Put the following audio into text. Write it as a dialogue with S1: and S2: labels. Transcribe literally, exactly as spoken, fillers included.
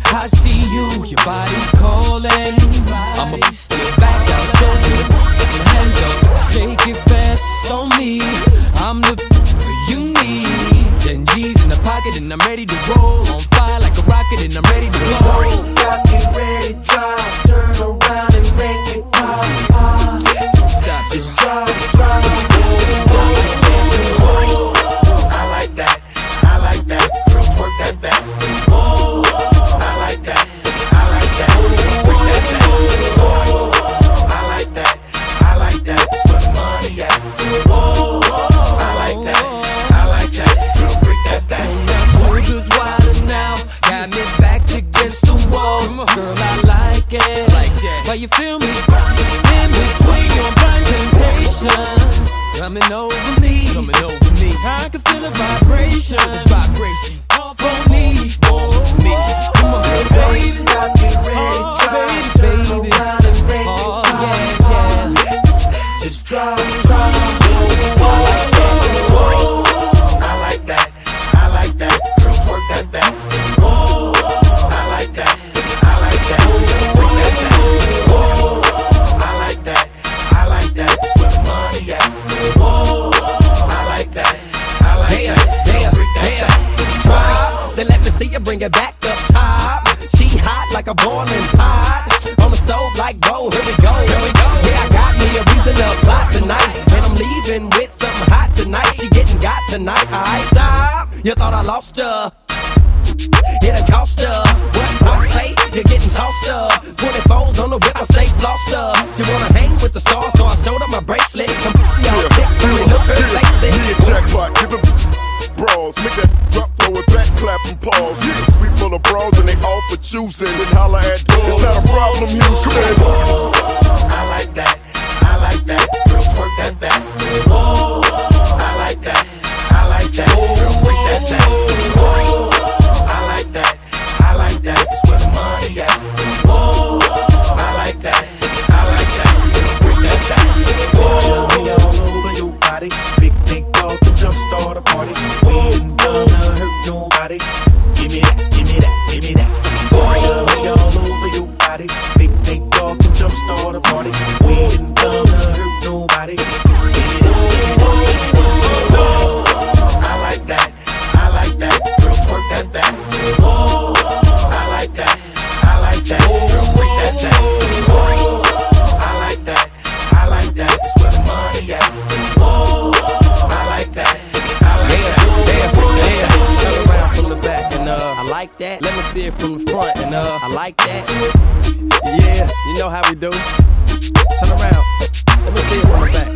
S1: I see you, your body calling. I'ma get back, I'll show you. Your hands up, shake it fast on me. I'm the you need. Ten G's in the pocket and I'm ready to roll. On fire like a rocket and I'm ready to blow.
S2: Don't stop, get ready, drive. Turn around and make it pop, pop.
S1: Stop,
S2: just drive, drive. I like that, I like that. Girl, twerk that back. Oh, I like that, I like that. Freak that back. Oh, I like that, I like that. That's where the money at. Oh, I like that, I like that. Girl, freak that back.
S1: Sugar's wilder now, got me back against the wall. Girl, I like it, like that. Why you feel me? In between your blind temptation, coming over me, coming over me. I can feel a vibration, vibration off on me, oh me. Come on, baby,
S2: stop, get ready,
S1: oh,
S2: drive,
S1: baby,
S2: turn
S1: baby.
S2: around and make
S1: Oh
S2: it pop,
S1: yeah, yeah.
S2: just drive, drive. Oh, I like that, I like that. Girl, twerk that back. Oh, I like that, I like that. Freak that back. Oh, I like that, I like that. That's where the money at. Oh, I like that, I like that. Girl, freak that back.
S3: Try, then let me see you bring it back up top. She hot like a boiling pot. On the stove like whoa, here we go, here we go. Yeah, I got me a reason to plot tonight. And I'm leaving with something hot tonight. She getting got tonight, alright, stop. You thought I lost ya. It done cost ya. What I say, you're getting tossed up. twenty-fours on the whip, I stay flossed up. She wanna hang with the stars, so I showed her my bracelet. Come y'all
S4: Yeah,
S3: chicks, let me look her
S4: yeah,
S3: face it.
S4: yeah, jackpot, give it brawls. Make that drop, throw it back, clap and pause. Yeah, sweet full of brawls and they all for choosing. Then holla at, it's not a problem, Houston.
S2: Oh, I like that, I like that. Girl, twerk that back. Oh, I like that, I like that. Girl, freak that back. Oh, I like that, I like that. That's where the money at. Oh, I like that, I like that. Girl, freak that back. Oh, me all over your body. Big, big dog to jumpstart a party. We ain't gonna hurt nobody. Give me that, give me that, give me that. Oh, me all over your body. Big, big dog to jumpstart a party. We ain't gonna hurt nobody. Give me that, give me that. Oh, I like that, I like that. Girl, twerk that back. Oh, I like that, I like that. Girl, freak that back. Oh, I like that, I like that. That's where the money at. Oh, I like that, I like that.
S3: Turn around from the back and uh, I like that. Let me see it from the front and uh, I like that. Yeah, you know how we do. Turn around. Let me see it from the back.